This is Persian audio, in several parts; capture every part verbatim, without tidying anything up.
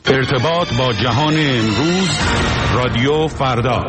ارتباط با جهان امروز، رادیو فردا.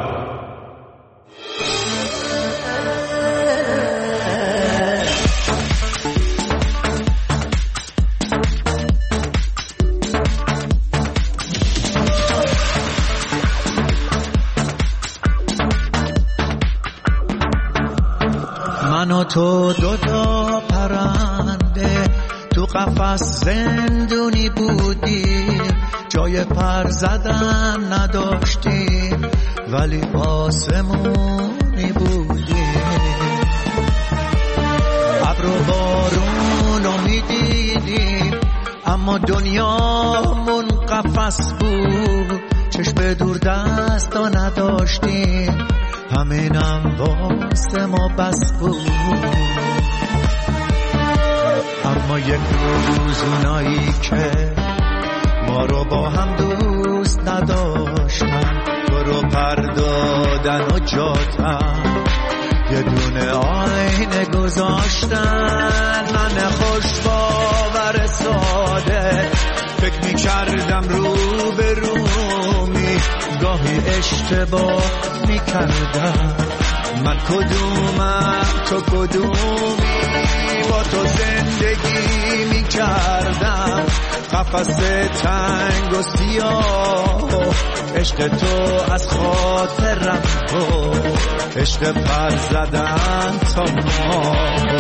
من و تو دوتا پرنده تو قفس زندونی بودیم، جای پر زدن نداشتیم ولی آسمونی بودیم. ابر و بارون رو میدیدیم اما دنیامون قفس بود، چشم دور دستا نداشتیم همینم واسه ما بس بود. اما یک روز اونایی که ما رو با هم دوست نداشتن، تو رو پر دادن و جاتن یه دونه آینه گذاشتن. من خوش باور ساده فکر می کردم رو به رومی، گاهی اشتباه می کردم. من کدومم تو کدومی، با تو زندگی می کردم قفس تنگ و سیاه. عشق تو از خاطرم تو، عشق پر زدن تا ما.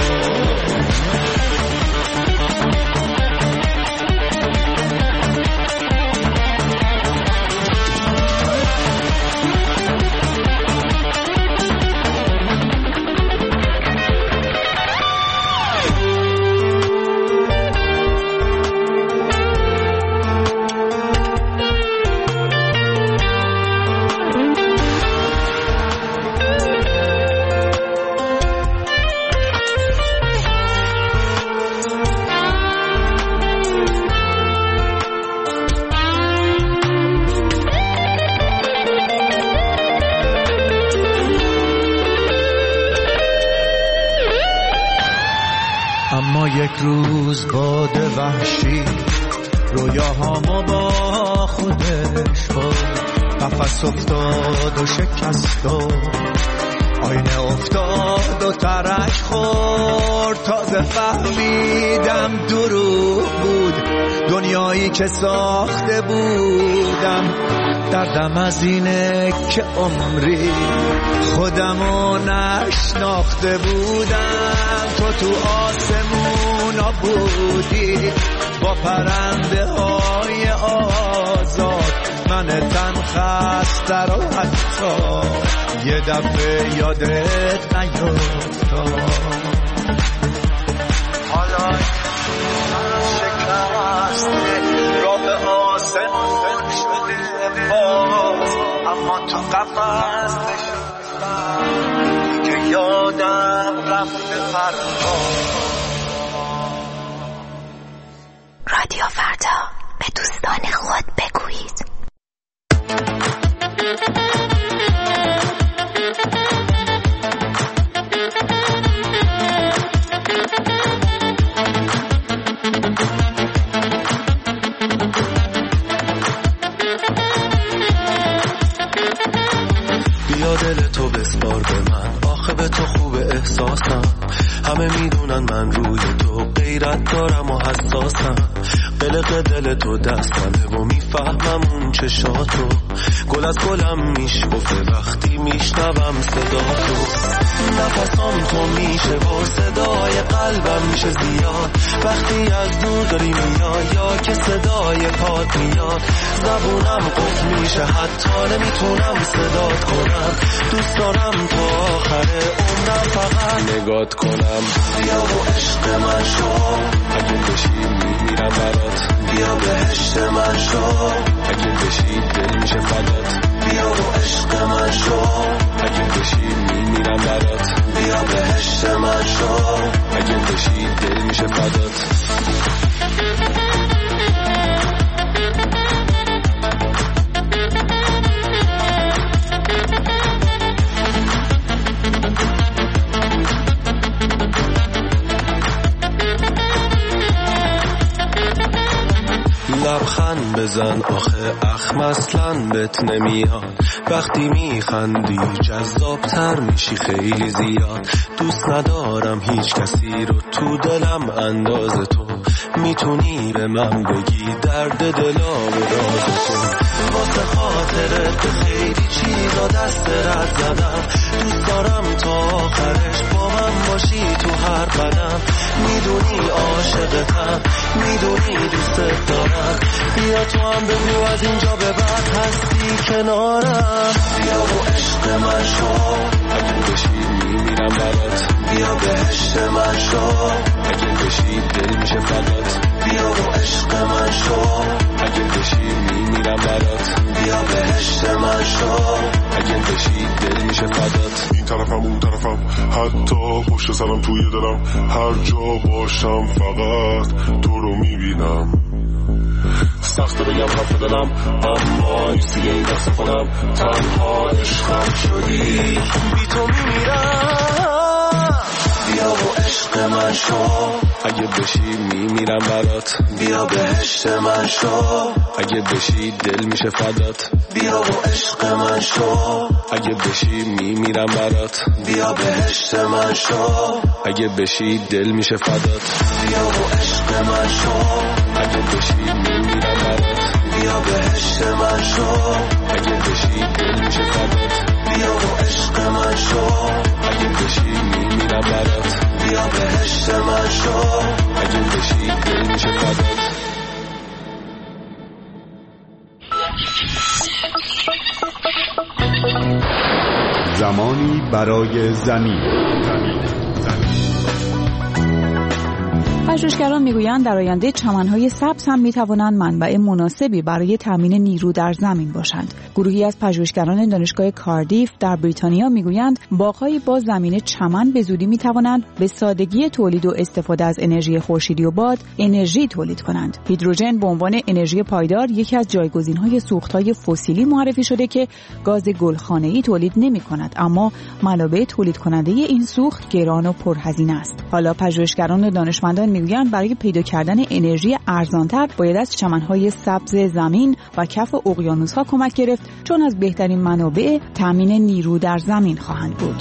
یک روز باد وحشی رویاهامو با خودش برد، قفس افتاد و شکست و آینه افتاد و ترک خورد. تازه فهمیدم دروغ بود دنیایی که ساخته بودم. دردم از اینه که عمری خودمو نشناخته بودم. تو تو آسمونا بودی با پرنده های آزاد، من تن خسته رو حتی یه دفعه یادت نیفتاد. حالا من شکسته را به آسمون شده باز، اما تو قفس نشستم که یادم رفته فردا. رادیو فردا، به دوستان خود بگویید. بیا دل تو بسپار به من، آخه به تو خوب احساسم. همه میدونن من روی تو غیرت دارم و حساسم. قلق دل تو دستمه و میفهمم اون چشاتو. گل از گلم میشکفه وقتی میشنوم صدا تو. نفسام تو میشه و صدای قلبم میشه زیاد وقتی از دور داری میای یا که صدای پات میاد. زبونم قفل میشه حتی نمیتونم صدات کنم. دوست دارم تو آخر عمرم فقط نگات کنم. بیا و عشق من شو، اگه بشی میمیرم برات. بیا بهشت من شو، اگه بشی دل میشه فدات. بیا و عشق من شو، اگه بشی میمیرم برات. بیا بهشت من شو، اگه بشی دل میشه فدات. لبخند بزن آخه اخم اصلا بهت نمیاد. وقتی میخندی جذابتر میشی خیلی زیاد. دوست ندارم هیچ کسی رو تو دلم انداز تو. میتونی به من بگی درد دلا و راز تو. واسه خاطرت به خیلی چیزا دست رد زدم. دوست دارم تا آخرش با من باشی تو هر قدم. میدونی عاشقتم، میدونی دوستت دارم. بیا تو هم بگو از اینجا به بعد هستی کنارم. بیا و عشق من شو، اگه بشی میمیرم برات. بیا بهشت من شو، اگه بشی دل میشه فدات. بیا و عشق من شو، اگه بشی میمیرم برات. بیا بهشت من شو، اگه بشی دل میشه فدات. این طرفم اون طرفم حتی پشت سرم توی دلم. هر جا باشم فقط تو رو میبینم. سخته بگم حرف دلم اما نیستی این دست خودم. تنها عشقم شدی، بی تو میمیرم. بیا و عشق من شو، اگه بشی میمیرم برات. بیا بهشت من شو، اگه بشی دل میشه فدات. بیا و عشق من شو، اگه بشی میمیرم برات. بیا بهشت من شو، اگه بشی دل میشه فدات. بیا و عشق من شو، اگه بشی میمیرم برات. بیا بهشت من شو، اگه بشی دل میشه فدات. بیا و عشق من شو، اگه بشی میمیرم برات. بیا بهشت من شو، اگه بشی دل میشه فدات. زمانی برای زمین. پژوهشگران میگویند در آینده چمن‌های سبز هم می‌توانند منبع مناسبی برای تامین نیرو در زمین باشند. گروهی از پژوهشگران دانشگاه کاردیف در بریتانیا میگویند باغ‌های با زمین چمن به زودی می‌توانند به سادگی تولید و استفاده از انرژی خورشیدی و باد انرژی تولید کنند. هیدروژن به عنوان انرژی پایدار یکی از جایگزین‌های سوخت‌های فسیلی معرفی شده که گاز گلخانه‌ای تولید نمی‌کند، اما منابع تولید کننده این سوخت گران و پرهزینه است. حالا پژوهشگران دانشمندان میگویند برای پیدا کردن انرژی ارزانتر باید از چمن‌های سبز زمین و کف اقیانوس‌ها کمک گرفت، چون از بهترین منابع تامین نیرو در زمین خواهند بود.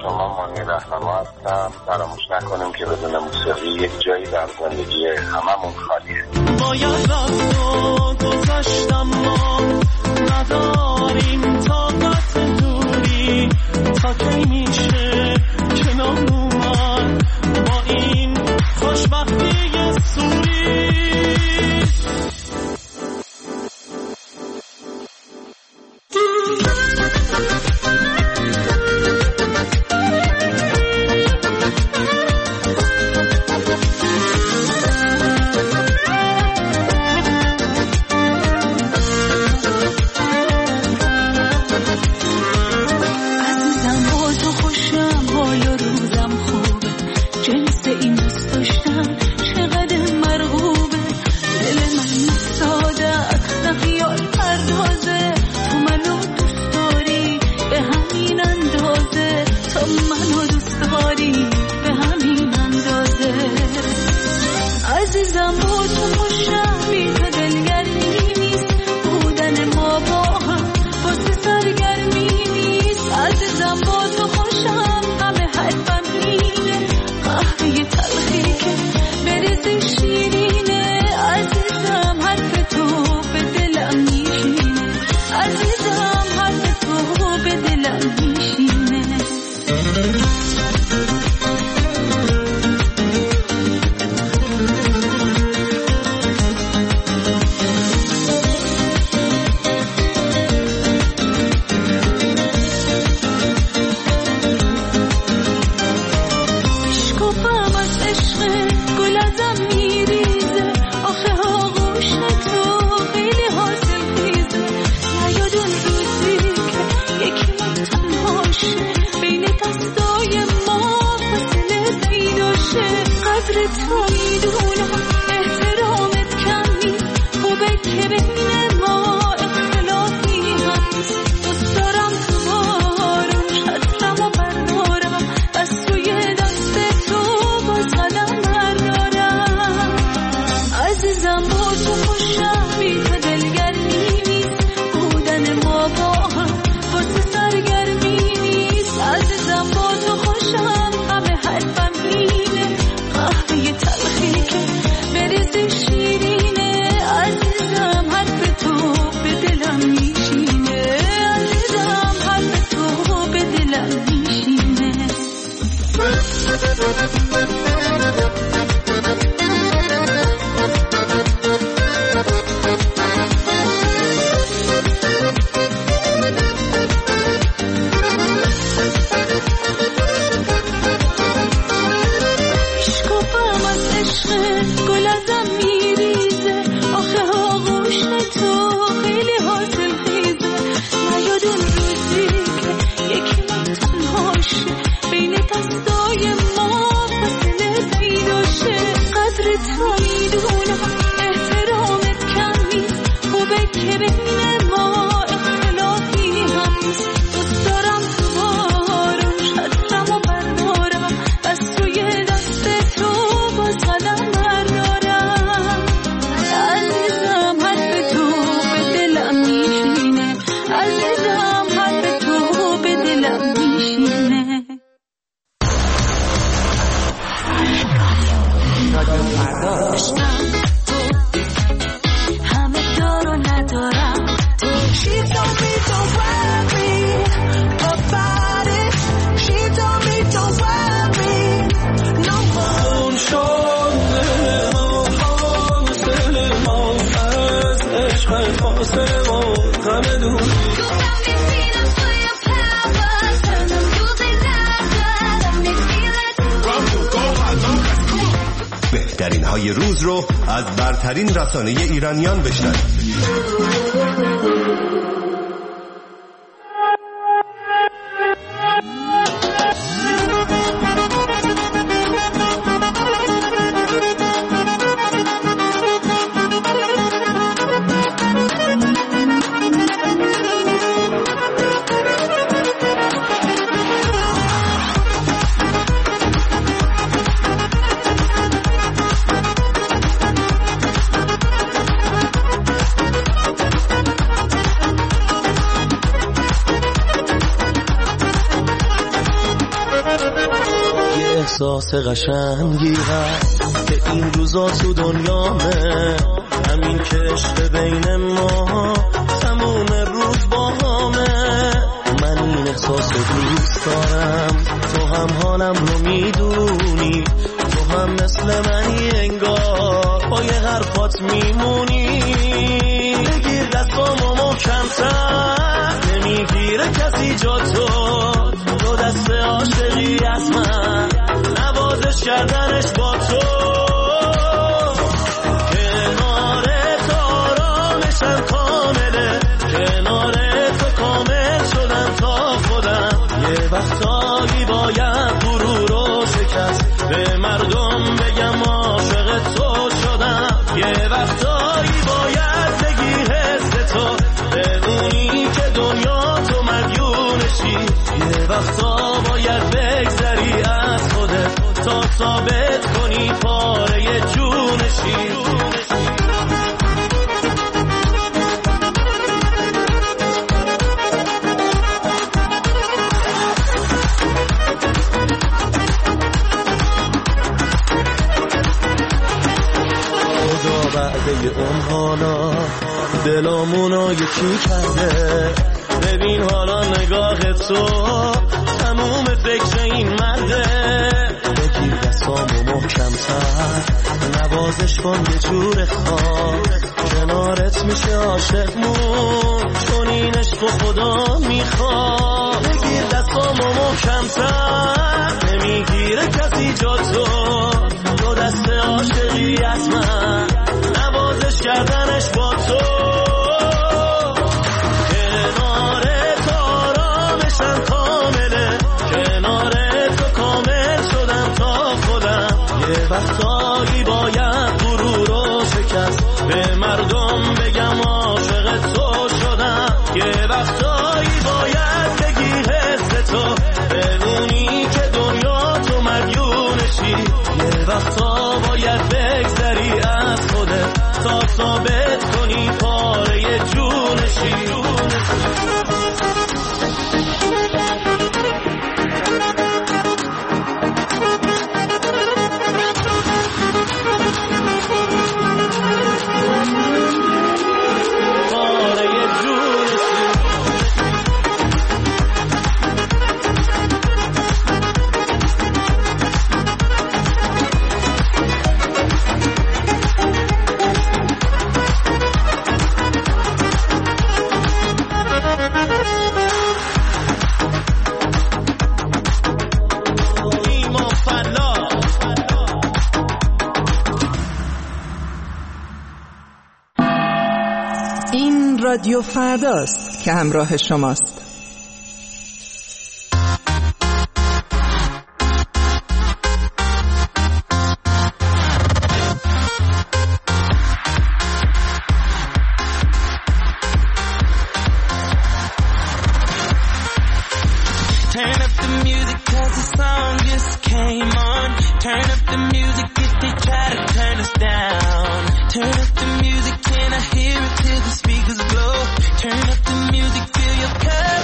شما مانی رهنما هستم. فراموش نکنیم که بدون موسیقی یک جایی در زندگی هممون خالیه. باید رفت و گذشتم ما نداریم طاقت دوری تا کی میشه کنار اومد با این خوشبختی سوری. بهترین های روز رو از برترین رسانه ایرانیان بشنوید. احساس قشنگی هست که این روزا تو دنیامه، همین که عشق بین ما تموم روز با همه. من این احساس دوست دارم، تو هم حالم رو میدونی، تو هم مثل منی انگار با یه حرفات میمونی. بگیر دستامو محکم‌تر، نمیگیره کسی جا تو، تو دست عاشقی از من، نوازش کردنش با تو. کنار تو آرامشم کامله، کنار تو کامل شدم تا خودم. یه وقتایی باید غرور رو شکست، به مردم بگم عاشق تو شدم. یه وقتایی باید بگی حس تو، بدونی که دنیا تو مدیونشی. یه وقتا باید بگذری از خودت تا ثابت کنی پاره جونشی. بعد اون حالا دلامونو یکی کرده، ببین حالا نگاه تو تموم فکر این مرده. بگیر دستامو محکم‌تر، نوازش کن یه جور خواه، کنارت میشه عاشقمون، چون این عشق خدا میخواد. بگیر دستامو محکم‌تر، نمیگیره کسی جا تو، تو دست عاشقی از من، نوازش کردنش با تو. کنار تو آرامشم کامله، کنار تو کامل شدم تا خودم. یه وقتایی باید غرور رو شکست، به مردم بگم عاشق تو شدم. یه وقتایی باید بگی حس تو، بدونی که دنیا تو مدیونشی. یه وقتا باید بگذری از خودت تا ثابت کنی پاره جونشی. رادیو فرداست که همراه شماست. Turn up the music 'cause the song just came on. Turn up the music if they try to turn us down. Turn up the music, can I hear it till the speakers blow? Turn up the music, feel your cup.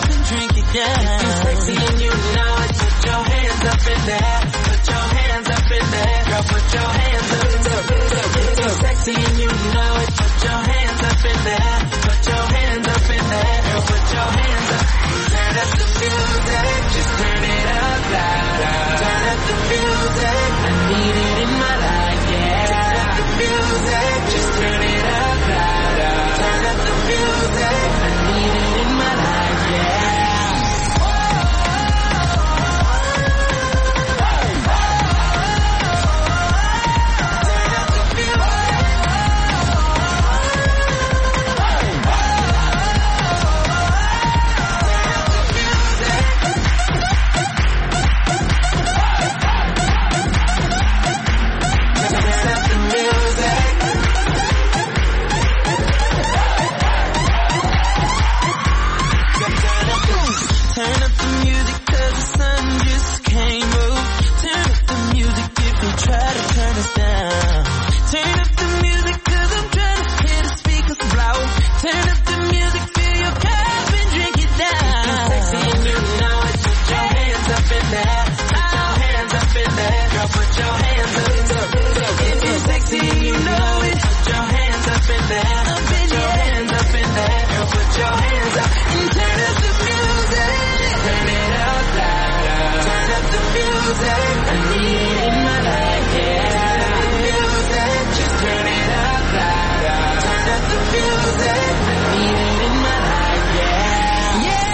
put your hands up. If you're sexy, you know it. Put your hands up in there. Put your hands up in there. Girl, put your hands up and turn up the music. Turn it up louder. Turn up the music. I need it in my life, yeah. Turn up the music. Just turn it up louder. Turn up the music. I need it in my life, yeah. Yeah.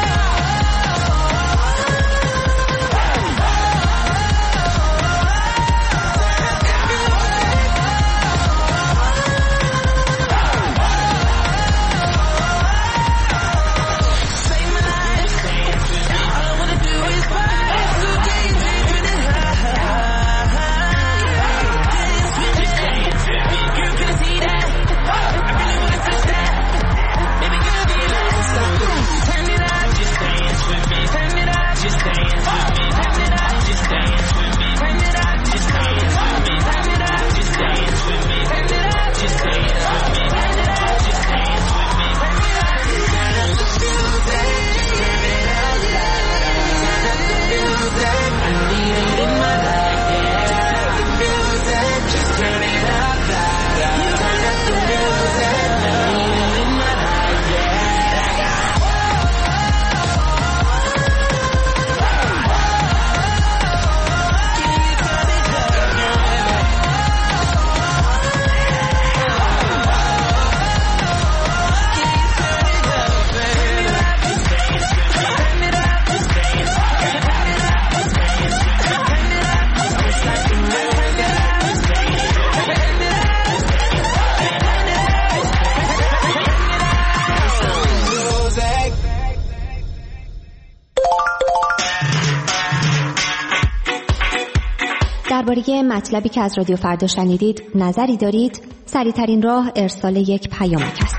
درباره مطلبی که از رادیو فردا شنیدید نظری دارید؟ سریع‌ترین راه ارسال یک پیامک است.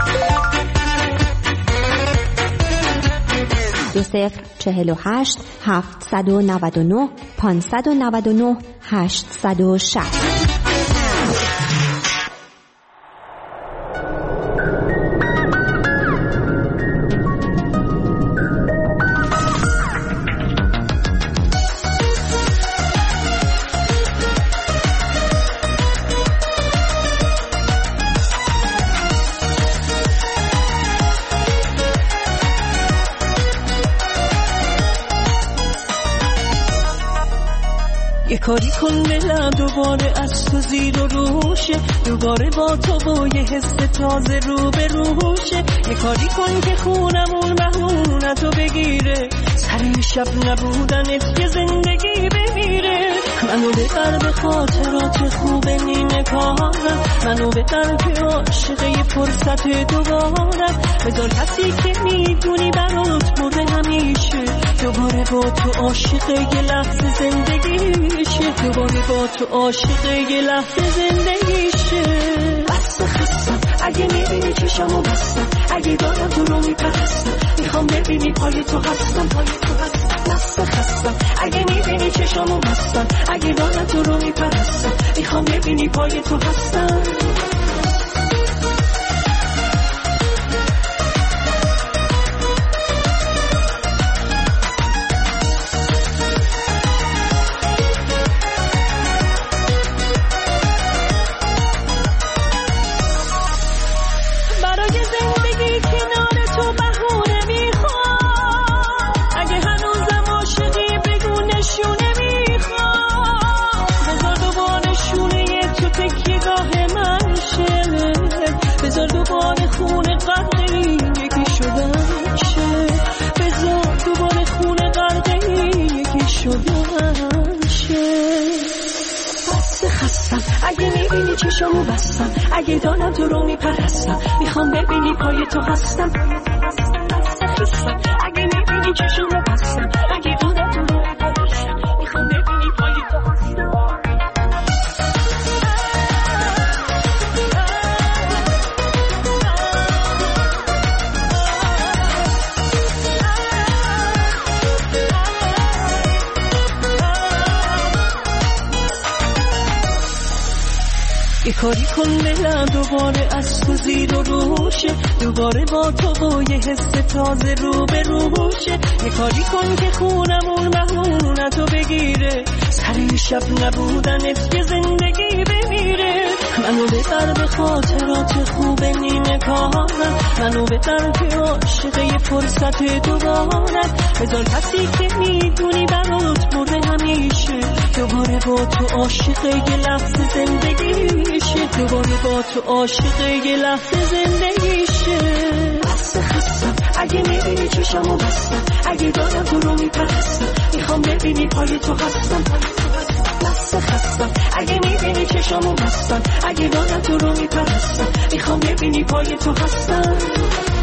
دو صفر چهل و هشت هفتصد و نود و نه پانصد و نود و نه هشتصد و شصت. یه کاری کن دلم دوباره از تو زیر و روشه، دوباره با تو و یه حس تازه رو به روشه. یه کاری کن که خونمون بهونتو بگیره، سر شب نبودنت یه زندگی بمیره. منو ببر به خاطرات خوب نیمه کارم، منو ببر که عاشقه یه فرصت دوبارم. بذار کسی که میدونی برات مورد همیشه، دوباره با تو عاشقه یه لحظه زندگیشه، دوباره با تو عاشقه یه لحظه زندگیشه. بس خستم اگه میبینی چشمو بستم، اگه دارم تو رو میپرستم، میخوام ببینی پای تو هستم، پای تو هستم. بس خستم اگه میبینی چشمو بستم، اگه دارم تو رو میپرستم، میخوام ببینی پای تو هستم. اگه میبینی چشمو بستم، اگه دارم تو رو میپرستم، میخوام ببینی پای تو هستم. اگه میبینی چشمو بستم، اگه دارم تو رو میپرستم، میخوام ببینی پای تو هستم. یه کاری کن دلم دوباره از تو زیر و روشه، دوباره با تو و یه حس تازه رو به روشه. یه کاری کن که خونمون بهونتو بگیره، سر شب نبودنت یه زندگی بمیره. منو ببر به خاطرات خوب نیمه کارم، منو ببر که عاشقه فرصت دوبارت. بذار کسی که میدونی برات برده همیشه دوباره با تو عاشقه یه لحظه زندگیشه، دوباره با تو عاشقه یه لحظه زندگیشه. بس خستم اگه میبینی چشمو بستم، اگه دارم تو رو میپرستم، میخوام ببینی پای تو هستم. بس خستم اگه میبینی چشمو بستم، اگه دارم تو رو میپرستم، میخوام ببینی پای تو هستم.